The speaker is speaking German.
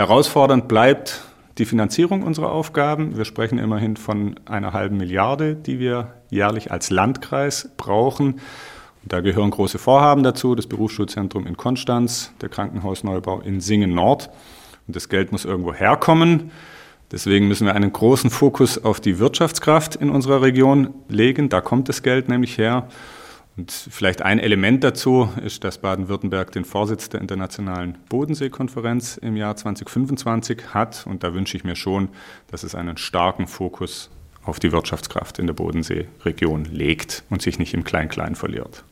Herausfordernd bleibt die Finanzierung unserer Aufgaben. Wir sprechen immerhin von 1,5 Milliarde, die wir jährlich als Landkreis brauchen. Und da gehören große Vorhaben dazu, das Berufsschulzentrum in Konstanz, der Krankenhausneubau in Singen-Nord. Und das Geld muss irgendwo herkommen. Deswegen müssen wir einen großen Fokus auf die Wirtschaftskraft in unserer Region legen. Da kommt das Geld nämlich her. Und vielleicht ein Element dazu ist, dass Baden-Württemberg den Vorsitz der Internationalen Bodensee-Konferenz im Jahr 2025 hat. Und da wünsche ich mir schon, dass es einen starken Fokus auf die Wirtschaftskraft in der Bodenseeregion legt und sich nicht im Klein-Klein verliert.